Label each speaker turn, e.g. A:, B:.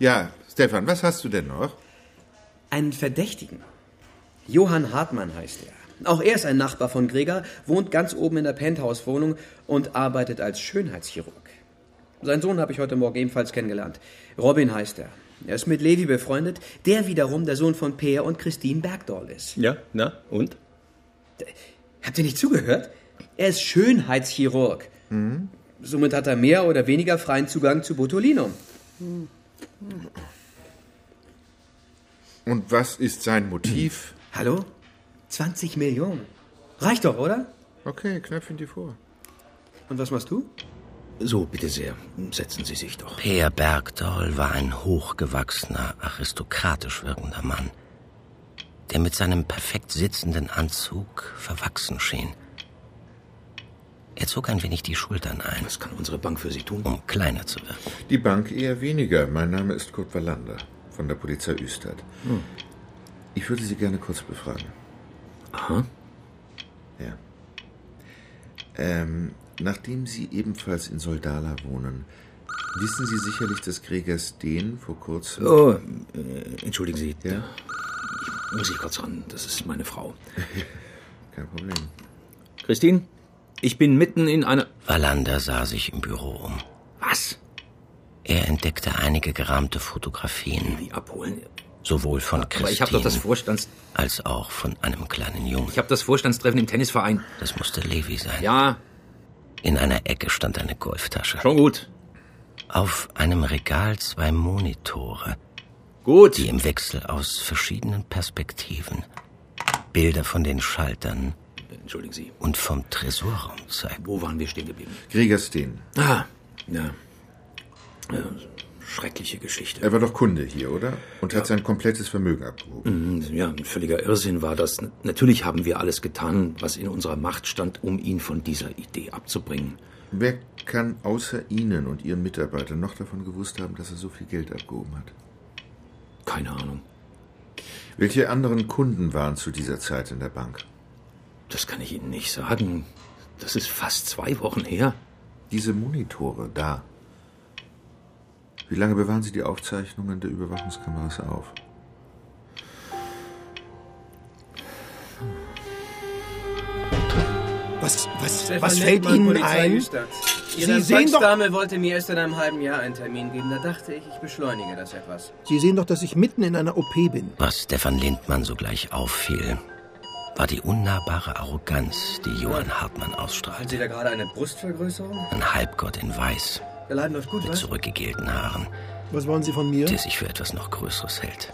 A: Ja, Stefan, was hast du denn noch?
B: Einen Verdächtigen. Johann Hartmann heißt er. Auch er ist ein Nachbar von Gregor, wohnt ganz oben in der Penthouse-Wohnung und arbeitet als Schönheitschirurg. Seinen Sohn habe ich heute Morgen ebenfalls kennengelernt. Robin heißt er. Er ist mit Levi befreundet, der wiederum der Sohn von Peer und Christine Bergdoll ist.
C: Ja, na, und?
B: Habt ihr nicht zugehört? Er ist Schönheitschirurg. Mhm. Somit hat er mehr oder weniger freien Zugang zu Botulinum.
A: Und was ist sein Motiv?
B: Hallo? 20 Millionen. Reicht doch, oder?
A: Okay, Knöpfchen dir vor.
B: Und was machst du?
C: So, bitte sehr. Setzen Sie sich doch.
D: Peer Bergdoll war ein hochgewachsener, aristokratisch wirkender Mann, der mit seinem perfekt sitzenden Anzug verwachsen schien. Er zog ein wenig die Schultern ein.
C: Was kann unsere Bank für Sie tun?
D: Um kleiner zu wirken.
A: Die Bank eher weniger. Mein Name ist Kurt Wallander von der Polizei Östadt. Ich würde Sie gerne kurz befragen.
C: Aha.
A: Ja. Nachdem Sie ebenfalls in Soldala wohnen, wissen Sie sicherlich, dass Gregor Steen vor kurzem...
C: Oh, entschuldigen Sie.
A: Ja?
C: Muss ich kurz ran. Das ist meine Frau.
A: Kein Problem.
C: Christine, ich bin mitten in einer...
D: Wallander sah sich im Büro um.
C: Was?
D: Er entdeckte einige gerahmte Fotografien.
C: Die abholen.
D: Sowohl von Christine
C: Aber ich habe doch das
D: als auch von einem kleinen Jungen.
C: Ich habe das Vorstandstreffen im Tennisverein.
D: Das musste Levi sein.
C: Ja.
D: In einer Ecke stand eine Golftasche.
C: Schon gut.
D: Auf einem Regal 2 Monitore.
C: Gut.
D: Die im Wechsel aus verschiedenen Perspektiven Bilder von den Schaltern
C: Entschuldigen Sie.
D: und vom Tresorraum zeigten.
C: Wo waren wir stehen geblieben?
A: Gregor Steen.
C: Ah, ja. Schreckliche Geschichte.
A: Er war doch Kunde hier, oder? Und hat sein komplettes Vermögen abgehoben.
C: Ja, ein völliger Irrsinn war das. Natürlich haben wir alles getan, was in unserer Macht stand, um ihn von dieser Idee abzubringen.
A: Wer kann außer Ihnen und Ihren Mitarbeitern noch davon gewusst haben, dass er so viel Geld abgehoben hat?
C: Keine Ahnung.
A: Welche anderen Kunden waren zu dieser Zeit in der Bank?
C: Das kann ich Ihnen nicht sagen. Das ist fast 2 Wochen her.
A: Diese Monitore da. Wie lange bewahren Sie die Aufzeichnungen der Überwachungskameras auf?
E: Was fällt Ihnen ein?
B: Ihre Empfangsdame wollte mir erst in einem halben Jahr einen Termin geben. Da dachte ich, ich beschleunige das etwas.
E: Sie sehen doch, dass ich mitten in einer OP bin.
D: Was Stefan Lindmann sogleich auffiel, war die unnahbare Arroganz, die Johann Hartmann
B: Haben Sie
D: ausstrahlte.
B: da gerade eine Brustvergrößerung?
D: Ein Halbgott in Weiß,
B: Der Laden läuft gut,
D: mit
B: was?
D: zurückgegelten Haaren,
E: Was wollen Sie von mir?
D: der sich für etwas noch Größeres hält.